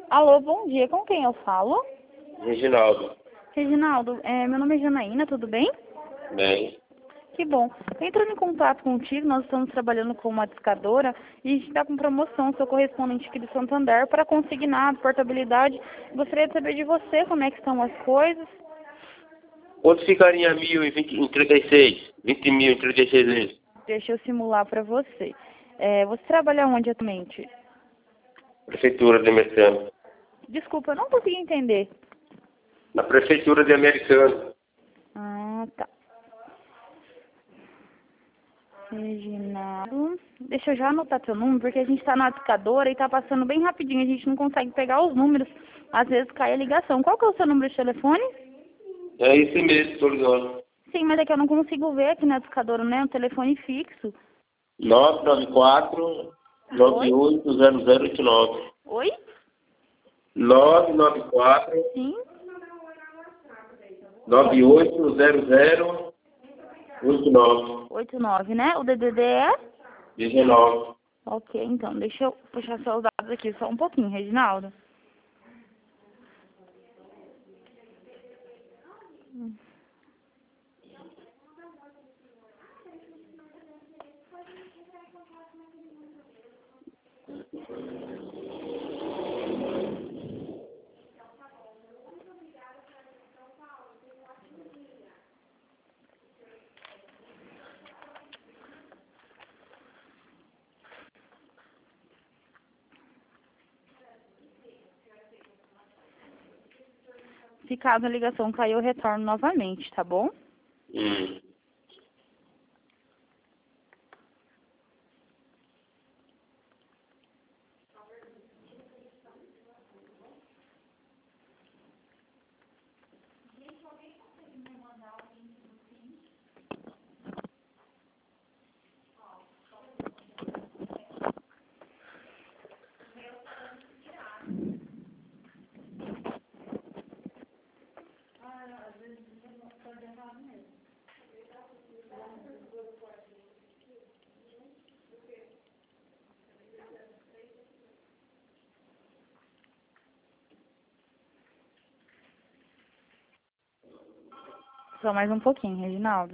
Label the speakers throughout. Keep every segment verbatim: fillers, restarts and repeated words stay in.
Speaker 1: Alô, bom dia. Com quem eu falo?
Speaker 2: Reginaldo.
Speaker 1: Reginaldo, é, meu nome é Janaína, tudo bem?
Speaker 2: Bem.
Speaker 1: Que bom. Entrando em contato contigo, nós estamos trabalhando com uma discadora e a gente está com promoção, seu correspondente aqui do Santander, para consignado, portabilidade. Gostaria de saber de você como é que estão as coisas.
Speaker 2: Quanto ficaria mil em, vinte, em trinta e seis? vinte mil em trinta e seis vezes?
Speaker 1: Deixa eu simular para você. É, você trabalha onde atualmente?
Speaker 2: Prefeitura de Americana.
Speaker 1: Desculpa, eu não consegui entender.
Speaker 2: Na Prefeitura de Americana.
Speaker 1: Ah, tá. Reginaldo. Deixa eu já anotar teu número, porque a gente está na discadora e está passando bem rapidinho. A gente não consegue pegar os números. Às vezes cai a ligação. Qual que é o seu número de telefone?
Speaker 2: É esse mesmo, estou ligando.
Speaker 1: Sim, mas é que eu não consigo ver aqui na discadora, né? Um telefone fixo.
Speaker 2: nove nove quatro, nove oito zero zero oito nove.
Speaker 1: Oi?
Speaker 2: nove nove quatro,
Speaker 1: Sim.
Speaker 2: nove oito zero zero oito nove.
Speaker 1: oito nove, né? O D D D é?
Speaker 2: dezenove.
Speaker 1: Ok, então, deixa eu puxar seus dados aqui só um pouquinho, Reginaldo. Se caso a ligação cair, eu retorno novamente, tá bom?
Speaker 2: Hum.
Speaker 1: Só mais um pouquinho, Reginaldo.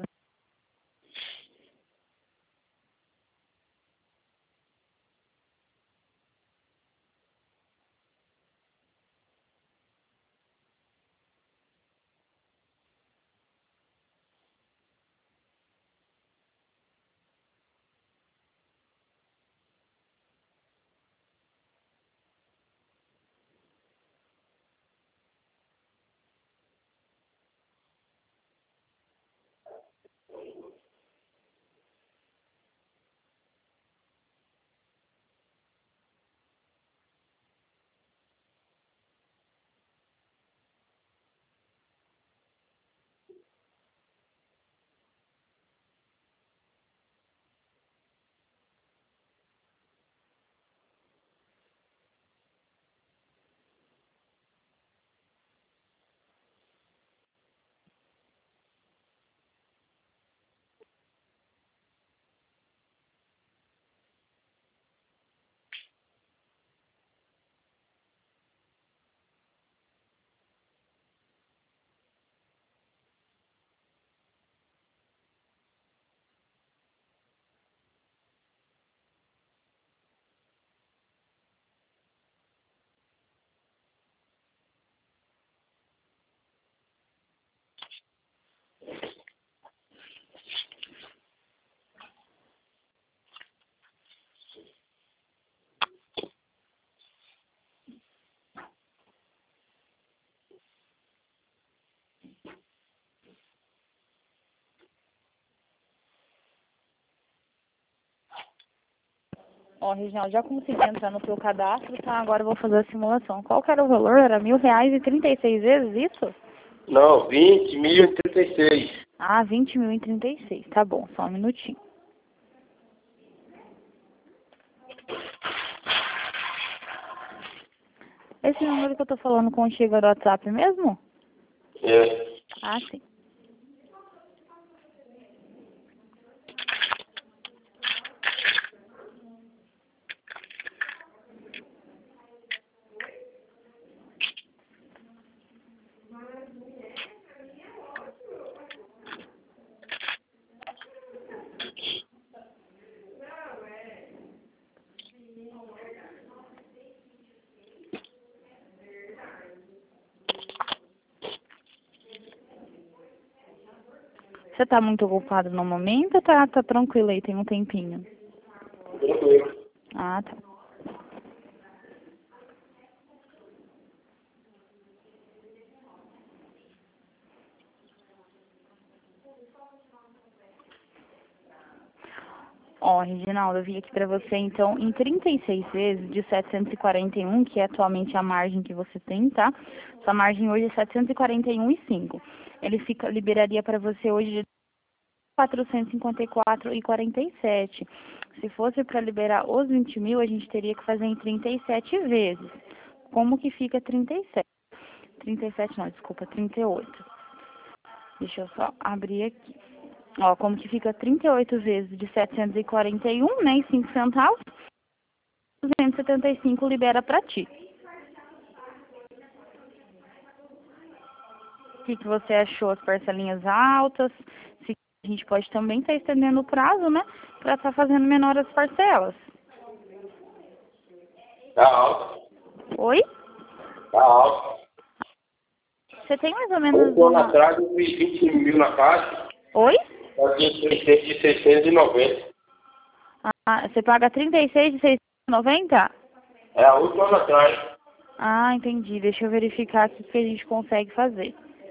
Speaker 1: Ó, Reginaldo, já consegui entrar no seu cadastro, tá? Agora eu vou fazer a simulação. Qual que era o valor? Era mil reais e trinta e seis vezes, isso?
Speaker 2: Não, vinte mil e trinta e seis.
Speaker 1: Ah, vinte mil e trinta e seis. Tá bom, só um minutinho. Esse número que eu tô falando contigo é do WhatsApp mesmo?
Speaker 2: É.
Speaker 1: Ah, sim. Você tá muito ocupado no momento ou tá, tá tranquilo aí, tem um tempinho?
Speaker 2: Tranquilo.
Speaker 1: Ah, tá. Ó, Reginaldo, eu vi aqui pra você, então, em trinta e seis vezes de setecentos e quarenta e um, que é atualmente a margem que você tem, tá? Sua margem hoje é setecentos e quarenta e um vírgula cinco. Ele fica, liberaria para você hoje de quatrocentos e cinquenta e quatro vírgula quarenta e sete. Se fosse para liberar os vinte mil, a gente teria que fazer em trinta e sete vezes. Como que fica trinta e sete? trinta e sete não, desculpa, trinta e oito. Deixa eu só abrir aqui. Ó, como que fica trinta e oito vezes de setecentos e quarenta e um, né, e cinco centavos, duzentos e setenta e cinco libera para ti. O que, que você achou? As parcelinhas altas? Se a gente pode também estar estendendo o prazo, né, para estar fazendo menor as parcelas.
Speaker 2: Tá alto.
Speaker 1: Oi?
Speaker 2: Tá alto.
Speaker 1: Você tem mais ou menos
Speaker 2: Oito anos
Speaker 1: uma...
Speaker 2: atrás eu fiz vinte mil na caixa.
Speaker 1: Oi?
Speaker 2: Paguei de seiscentos e noventa.
Speaker 1: Ah, você paga trinta e seis de seiscentos e noventa?
Speaker 2: É há oito anos atrás.
Speaker 1: Ah, entendi. Deixa eu verificar aqui o que a gente consegue fazer.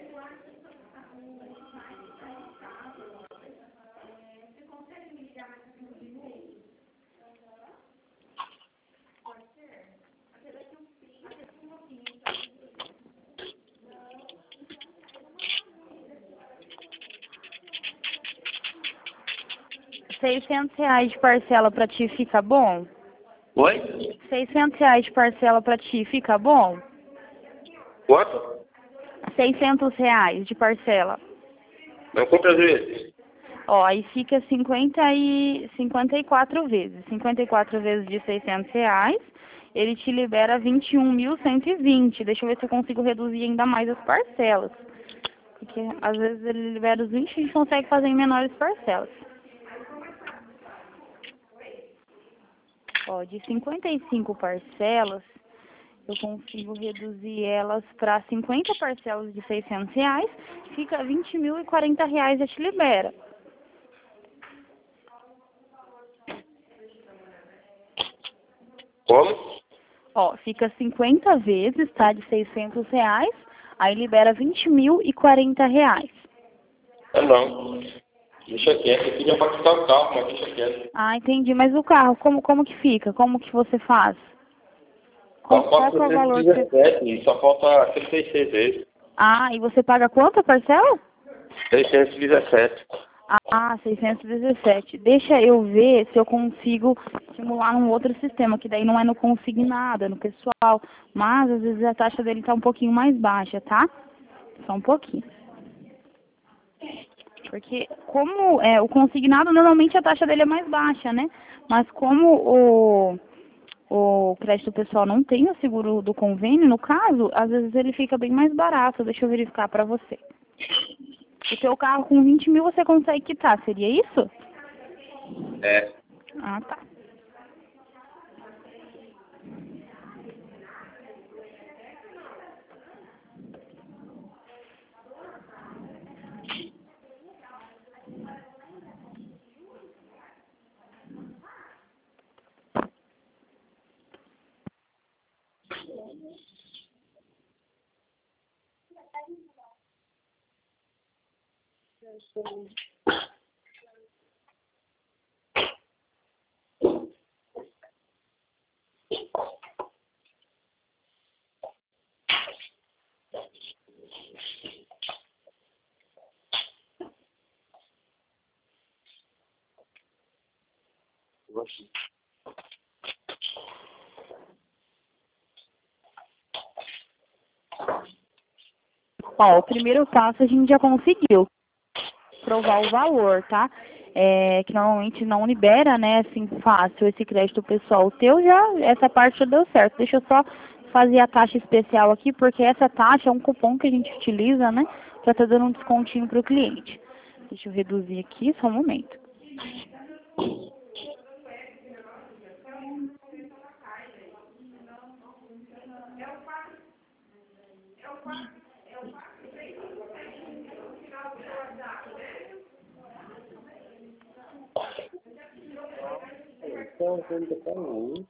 Speaker 1: seiscentos reais de parcela pra ti fica bom?
Speaker 2: Oi?
Speaker 1: seiscentos reais de parcela pra ti fica bom?
Speaker 2: Quanto?
Speaker 1: seiscentos reais de parcela.
Speaker 2: Mas quantas vezes?
Speaker 1: Ó, aí fica cinquenta e, cinquenta e quatro vezes. cinquenta e quatro vezes de seiscentos reais, ele te libera vinte e um mil cento e vinte. Deixa eu ver se eu consigo reduzir ainda mais as parcelas. Porque às vezes ele libera os vinte e a gente consegue fazer em menores parcelas. Ó, de cinquenta e cinco parcelas, eu consigo reduzir elas para cinquenta parcelas de seiscentos reais, fica vinte mil e quarenta reais e te libera.
Speaker 2: Como?
Speaker 1: Ó, fica cinquenta vezes, tá, de seiscentos reais, aí libera vinte mil e quarenta reais.
Speaker 2: Ah, não. Deixa quieto. Eu queria para quitar o carro, mas deixa quieto.
Speaker 1: Ah, entendi. Mas o carro, como, como que fica? Como que você faz? Qual,
Speaker 2: Só
Speaker 1: qual
Speaker 2: falta
Speaker 1: que é o valor que você...
Speaker 2: trezentos e dezessete e só falta trinta e seis vezes.
Speaker 1: Ah, e você paga quanto a parcela?
Speaker 2: seiscentos e dezessete.
Speaker 1: Ah, seiscentos e dezessete. Deixa eu ver se eu consigo simular um outro sistema, que daí não é no consignado, é no pessoal. Mas às vezes a taxa dele tá um pouquinho mais baixa, tá? Só um pouquinho. Porque como é, o consignado, normalmente a taxa dele é mais baixa, né? Mas como o, o crédito pessoal não tem o seguro do convênio, no caso, às vezes ele fica bem mais barato. Deixa eu verificar para você. O seu carro com vinte mil você consegue quitar, seria isso?
Speaker 2: É.
Speaker 1: Ah, tá. Ó, o primeiro passo a gente já conseguiu provar o valor, tá? É, que normalmente não libera, né, assim, fácil esse crédito pessoal. O teu já, essa parte já deu certo. Deixa eu só fazer a taxa especial aqui, porque essa taxa é um cupom que a gente utiliza, né, pra tá dando um descontinho pro cliente. Deixa eu reduzir aqui, só um momento.
Speaker 2: Então, quando eu falo,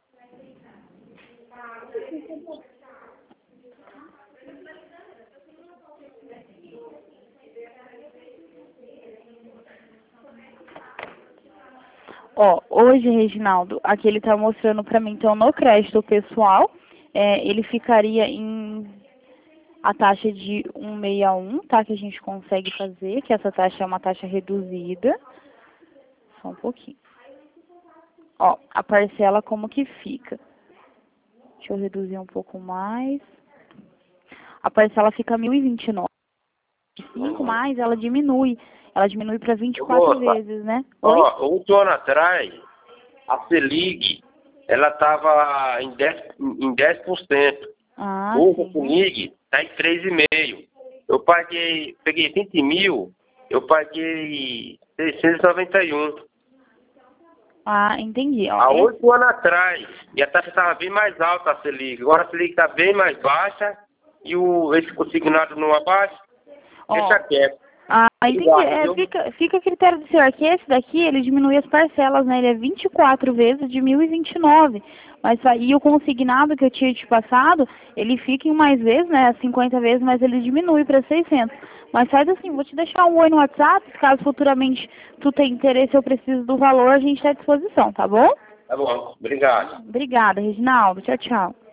Speaker 1: Ó, hoje, Reginaldo, aqui ele tá mostrando pra mim, então, no crédito pessoal, é, ele ficaria em a taxa de cento e sessenta e um, tá? Que a gente consegue fazer, que essa taxa é uma taxa reduzida. Só um pouquinho. Ó, a parcela como que fica? Deixa eu reduzir um pouco mais. A parcela fica mil e vinte e nove. Cinco mais, ela diminui. Ela diminui para vinte e quatro
Speaker 2: moça,
Speaker 1: vezes, né? Oi?
Speaker 2: ó, oito anos atrás, a Selig, ela estava em dez, em dez por cento.
Speaker 1: Ah,
Speaker 2: Hoje a
Speaker 1: sim.
Speaker 2: Selig está em três vírgula cinco. Eu paguei, peguei vinte mil, eu paguei seiscentos e noventa e um.
Speaker 1: Ah, entendi. Ó,
Speaker 2: Há
Speaker 1: esse-
Speaker 2: oito anos atrás, e a taxa estava bem mais alta, a Selig. Agora a Selig está bem mais baixa, e o, esse consignado não abaixa, deixa
Speaker 1: ó,
Speaker 2: quieto.
Speaker 1: ah, entendi.
Speaker 2: Obrigado,
Speaker 1: É,
Speaker 2: viu?
Speaker 1: fica, fica a critério do senhor, que esse daqui, ele diminui as parcelas, né? Ele é vinte e quatro vezes de mil e vinte e nove. Mas aí o consignado que eu tinha te passado, ele fica em mais vezes, né? cinquenta vezes, mas ele diminui para seiscentos. Mas faz assim, vou te deixar um oi no WhatsApp, caso futuramente tu tenha interesse ou precise do valor, a gente está à disposição, tá bom?
Speaker 2: Tá bom, obrigado.
Speaker 1: Obrigada, Reginaldo. Tchau, tchau.